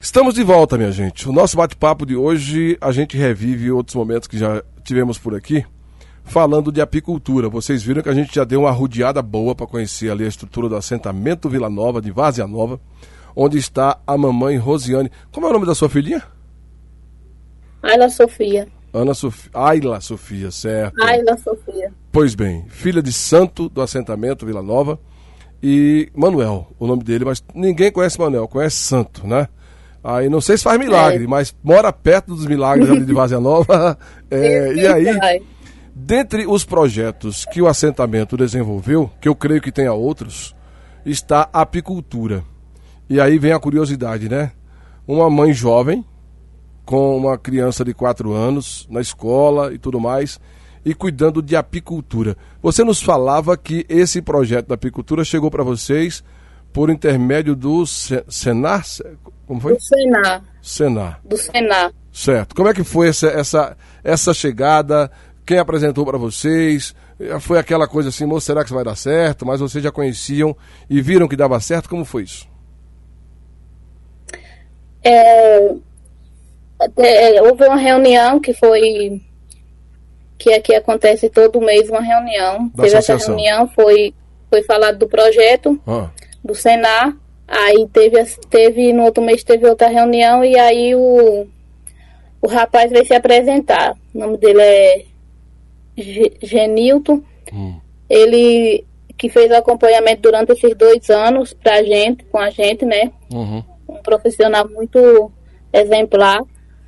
Estamos de volta, minha gente. O nosso bate-papo de hoje, a gente revive outros momentos que já tivemos por aqui, falando de apicultura. Vocês viram que a gente já deu uma rodeada boa para conhecer ali a estrutura do assentamento Vila Nova, de Várzea Nova, onde está a mamãe Rosiane. Como é o nome da sua filhinha? Ayla Sofia. Ayla Sofia, certo. Ayla Sofia. Pois bem, filha de santo do assentamento Vila Nova e Manuel, o nome dele, mas ninguém conhece Manuel, conhece santo, né? Aí não sei se faz milagre, mas mora perto dos milagres ali de Várzea Nova. E aí, dentre os projetos que o assentamento desenvolveu, que eu creio que tenha outros, está a apicultura. E aí vem a curiosidade, né? Uma mãe jovem, com uma criança de 4 anos, na escola e tudo mais, e cuidando de apicultura. Você nos falava que esse projeto da apicultura chegou para vocês por intermédio do Senar? Como foi? Do Senar. Senar. Do Senar. Certo. Como é que foi essa chegada? Quem apresentou para vocês? Foi aquela coisa assim, moço, será que isso vai dar certo? Mas vocês já conheciam e viram que dava certo? Como foi isso? Houve uma reunião que aqui acontece todo mês, uma reunião. Da teve associação. Essa reunião, foi falado do projeto do Senar. Aí no outro mês teve outra reunião e aí o rapaz veio se apresentar. O nome dele é Genilton. Ele que fez o acompanhamento durante esses 2 anos com a gente, né? Um profissional muito exemplar.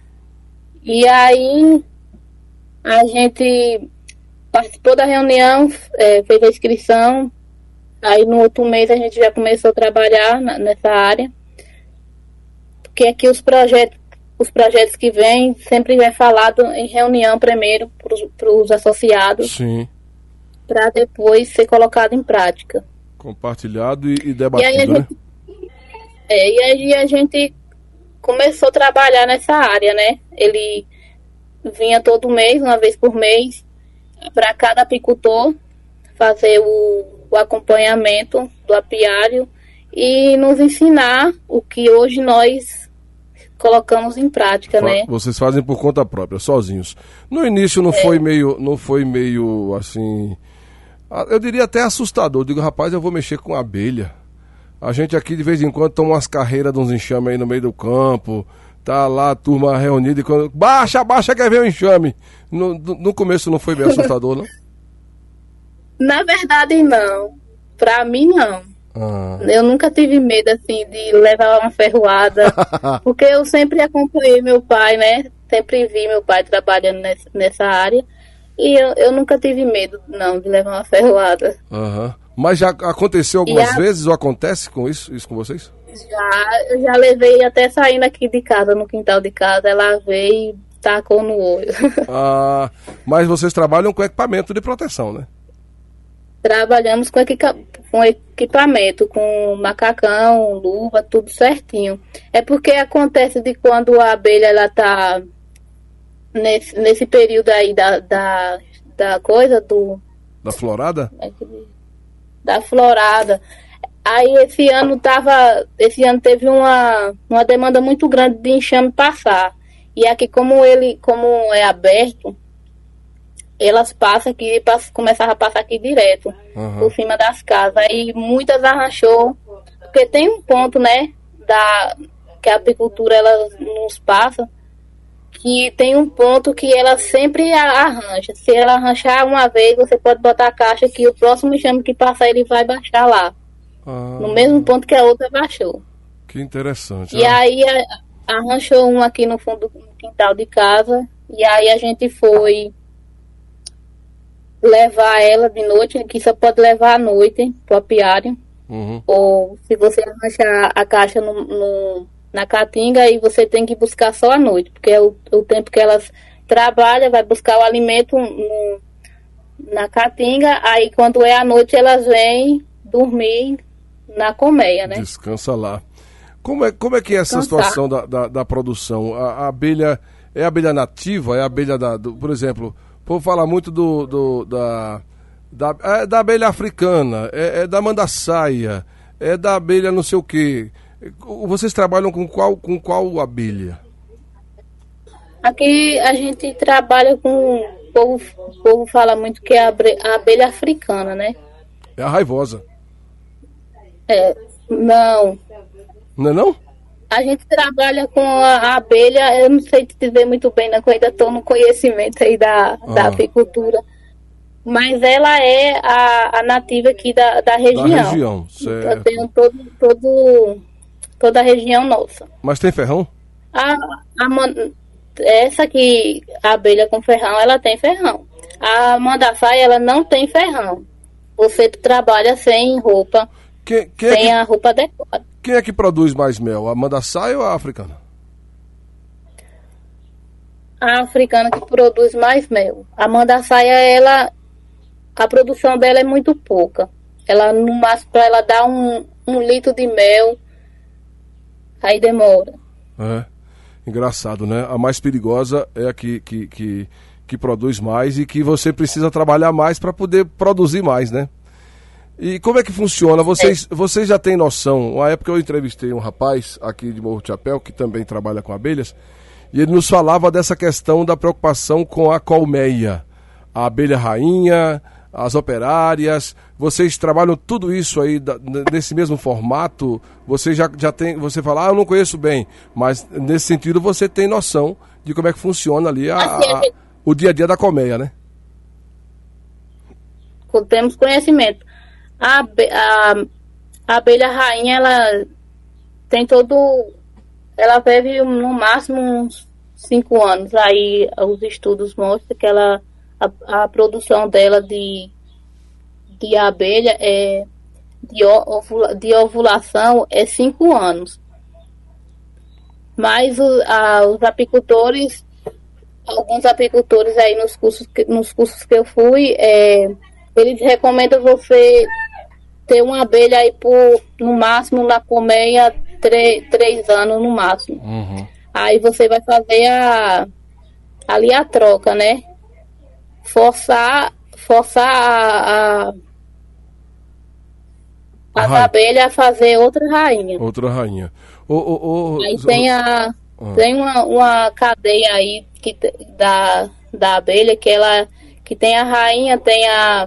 E aí a gente participou da reunião, fez a inscrição. Aí no outro mês a gente já começou a trabalhar nessa área. Porque aqui os projetos que vêm sempre é falado em reunião primeiro para os associados. Sim. Para depois ser colocado em prática. Compartilhado e debatido, e aí né? E aí a gente começou a trabalhar nessa área, né? Ele vinha todo mês, uma vez por mês, para cada apicultor fazer o acompanhamento do apiário e nos ensinar o que hoje nós colocamos em prática, né? Vocês fazem por conta própria, sozinhos. No início não foi meio assim, eu diria até assustador. Eu digo, rapaz, eu vou mexer com abelha. A gente aqui de vez em quando toma umas carreiras de uns enxames aí no meio do campo, tá lá a turma reunida e quando baixa, quer ver o enxame. No começo não foi bem assustador, não? Na verdade, não. Pra mim, não. Eu nunca tive medo, assim, de levar uma ferroada, porque eu sempre acompanhei meu pai, né? Sempre vi meu pai trabalhando nessa área e eu nunca tive medo, não, de levar uma ferroada. Mas já aconteceu algumas vezes ou acontece com isso com vocês? Eu já levei até saindo aqui de casa, no quintal de casa, ela veio e tacou no olho. Mas vocês trabalham com equipamento de proteção, né? Trabalhamos com equipamento, com macacão, luva, tudo certinho. É porque acontece de quando a abelha ela tá nesse período aí da coisa do... Da florada? Da florada. Aí esse ano teve uma demanda muito grande de enxame passar. E aqui como é aberto, elas passam aqui, começavam a passar aqui direto, por cima das casas. Aí muitas arranchou, porque tem um ponto, né, que a apicultura ela nos passa, que tem um ponto que ela sempre arrancha. Se ela arranchar uma vez, você pode botar a caixa que o próximo enxame que passar, ele vai baixar lá. No mesmo ponto que a outra baixou. Que interessante. E aí arranchou um aqui no fundo do quintal de casa, e aí a gente foi levar ela de noite, que só pode levar à noite pro apiário. Ou se você arranchar a caixa na caatinga, aí você tem que buscar só à noite, porque é o tempo que elas trabalham, vai buscar o alimento na caatinga, aí quando é à noite elas vêm dormir na colmeia, né? Descansa lá. Como é que é essa situação da produção? A abelha é abelha nativa? É abelha por exemplo, o povo fala muito da abelha africana, é da mandaçaia, é da abelha não sei o quê. Vocês trabalham com qual abelha? Aqui a gente trabalha com. O povo fala muito que é a abelha africana, né? É a raivosa. Não. Não é não? A gente trabalha com a abelha, eu não sei te dizer muito bem, não, que eu ainda estou no conhecimento aí da apicultura. Mas ela é a nativa aqui da região. Da região, certo. Eu tenho toda a região nossa. Mas tem ferrão? Essa aqui, a abelha com ferrão, ela tem ferrão. A mandaçaia, ela não tem ferrão. Você trabalha sem roupa, sem a roupa adequada. Quem é que produz mais mel, a mandaçaia ou a africana? A africana que produz mais mel. A mandaçaia, a produção dela é muito pouca. Ela, no máximo, para ela dar um litro de mel, aí demora. Engraçado, né? A mais perigosa é a que produz mais e que você precisa trabalhar mais para poder produzir mais, né? E como é que funciona? Vocês já têm noção? Uma época eu entrevistei um rapaz aqui de Morro de Chapéu, que também trabalha com abelhas, e ele nos falava dessa questão da preocupação com a colmeia, a abelha rainha, as operárias. Vocês trabalham tudo isso aí nesse mesmo formato? Você já tem, você fala, eu não conheço bem, mas nesse sentido você tem noção de como é que funciona ali o dia a dia da colmeia, né? Temos conhecimento. A abelha rainha, ela tem ela vive no máximo uns 5 anos. Aí os estudos mostram que a produção dela de abelha de ovulação é 5 anos. Mas os apicultores, alguns apicultores aí nos cursos que eu fui, eles recomendam você ter uma abelha aí no máximo, na colmeia, 3 anos no máximo. Uhum. Aí você vai fazer ali a troca, né? Forçar as abelhas a fazer outra rainha. Outra rainha. Aí tem uma cadeia aí da abelha que tem a rainha, tem a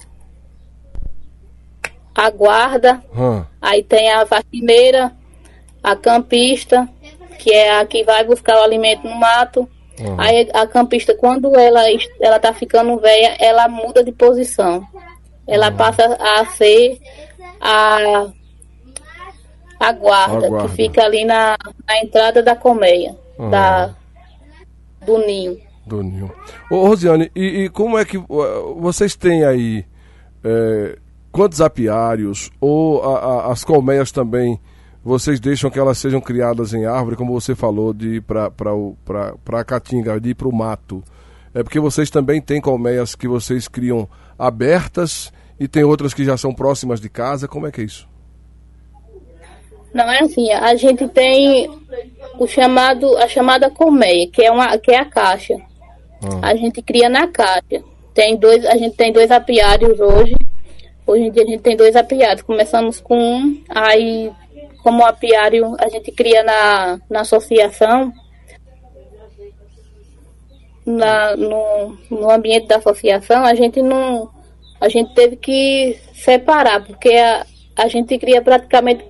guarda, aí tem a vaquineira, a campista, que é a que vai buscar o alimento no mato. Aí a campista, quando ela tá ficando velha, ela muda de posição. Ela passa a ser a guarda, que fica ali na entrada da colmeia, do ninho. Do ninho. Ô, Rosiane, e como é que vocês têm aí quantos apiários, ou as colmeias também, vocês deixam que elas sejam criadas em árvore, como você falou, de ir para a caatinga, de ir para o mato? É porque vocês também têm colmeias que vocês criam abertas e tem outras que já são próximas de casa. Como é que é isso? Não é assim, a gente tem a chamada colmeia, que é a caixa. A gente cria na caixa. A gente tem 2 apiários hoje. Hoje em dia a gente tem 2 apiários. Começamos com um, aí como apiário a gente cria na associação, no ambiente da associação, a gente teve que separar, porque a gente cria praticamente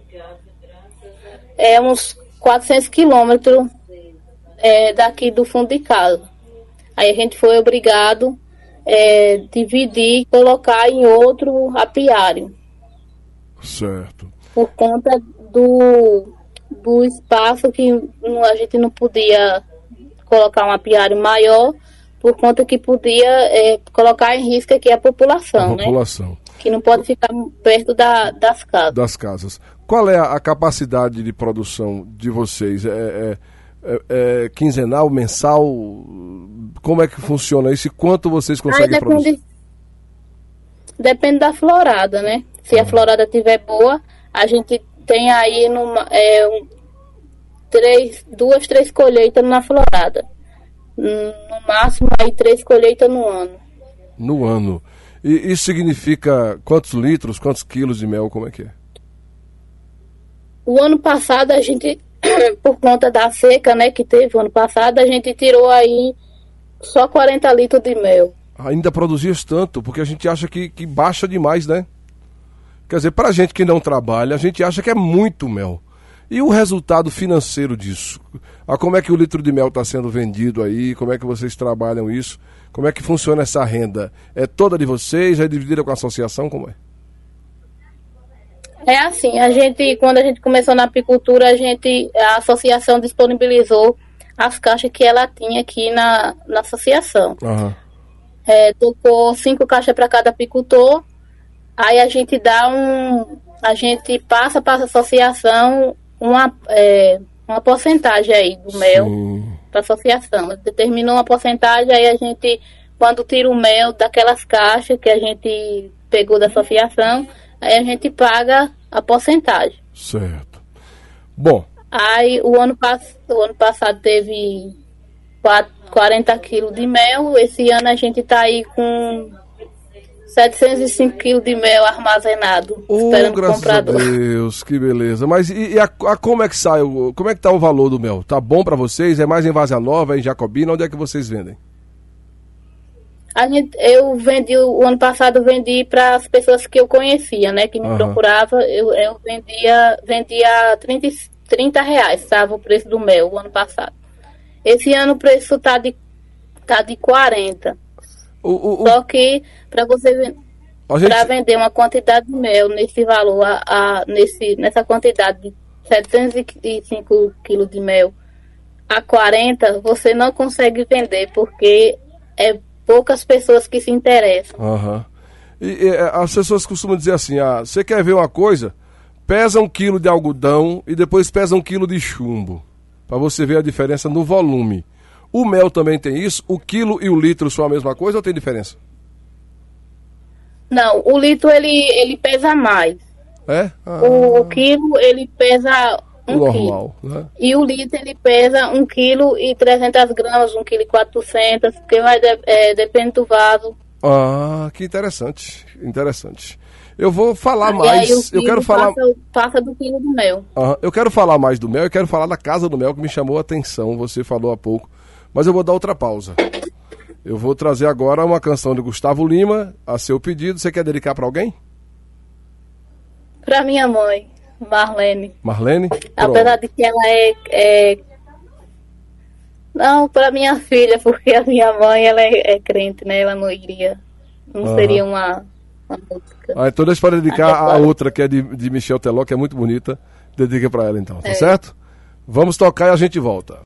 uns 400 quilômetros daqui do fundo de casa. Aí a gente foi obrigado dividir e colocar em outro apiário. Certo. Por conta do espaço que a gente não podia colocar um apiário maior, por conta que podia colocar em risco aqui a população, né? Que não pode ficar perto das casas. Das casas. Qual é a capacidade de produção de vocês? É quinzenal, mensal? Como é que funciona isso e quanto vocês conseguem produzir? Depende da florada, né? Se a florada estiver boa, a gente tem aí 2, 3 colheitas na florada. No máximo aí 3 colheitas no ano. No ano. E isso significa quantos litros, quantos quilos de mel, como é que é? O ano passado a gente, por conta da seca, né, que teve o ano passado, a gente tirou aí só 40 litros de mel. Ainda produzias tanto, porque a gente acha que baixa demais, né? Quer dizer, pra gente que não trabalha, a gente acha que é muito mel. E o resultado financeiro disso? Como é que o litro de mel está sendo vendido aí? Como é que vocês trabalham isso? Como é que funciona essa renda? É toda de vocês? É dividida com a associação? Como é? É assim, quando a gente começou na apicultura, a associação disponibilizou as caixas que ela tinha aqui na associação. Uhum. Tocou 5 caixas para cada apicultor, aí a gente passa para a associação uma porcentagem aí do mel para a associação. Determinou uma porcentagem, aí a gente, quando tira o mel daquelas caixas que a gente pegou da associação, aí a gente paga a porcentagem. Certo. Bom. Aí o ano passado teve 40 quilos de mel, esse ano a gente está aí com 705 quilos de mel armazenado, esperando o comprador. Graças a Deus, que beleza. Mas como é que sai? Como é que tá o valor do mel? Tá bom para vocês? É mais em Várzea Nova, em Jacobina? Onde é que vocês vendem? O ano passado eu vendi para as pessoas que eu conhecia, né, que me procuravam, eu vendia 30 reais, estava o preço do mel o ano passado. Esse ano o preço tá de 40. Só que para você vender uma quantidade de mel nesse valor, nessa quantidade de 705 quilos de mel a 40, você não consegue vender, porque é poucas pessoas que se interessam. E as pessoas costumam dizer assim, você quer ver uma coisa? Pesa 1 quilo de algodão e depois pesa 1 quilo de chumbo, para você ver a diferença no volume. O mel também tem isso? O quilo e o litro são a mesma coisa ou tem diferença? Não, o litro ele pesa mais. É? O quilo ele pesa 1 normal, quilo. Né? E o litro ele pesa 1 quilo e 300 gramas, 1 quilo e 400, porque depende do vaso. Que interessante, interessante. Eu vou falar mais. Eu quero falar. Passa do quilo do mel. Eu quero falar mais do mel. Eu quero falar da Casa do Mel, que me chamou a atenção. Você falou há pouco. Mas eu vou dar outra pausa. Eu vou trazer agora uma canção de Gustavo Lima, a seu pedido. Você quer dedicar para alguém? Para minha mãe, Marlene. Marlene? Apesar de que ela Não, para minha filha, porque a minha mãe ela é crente, né? Ela não iria. Não seria uma música. Então deixa para dedicar a outra, que é de Michel Teló, que é muito bonita. Dedica para ela então, tá certo? Vamos tocar e a gente volta.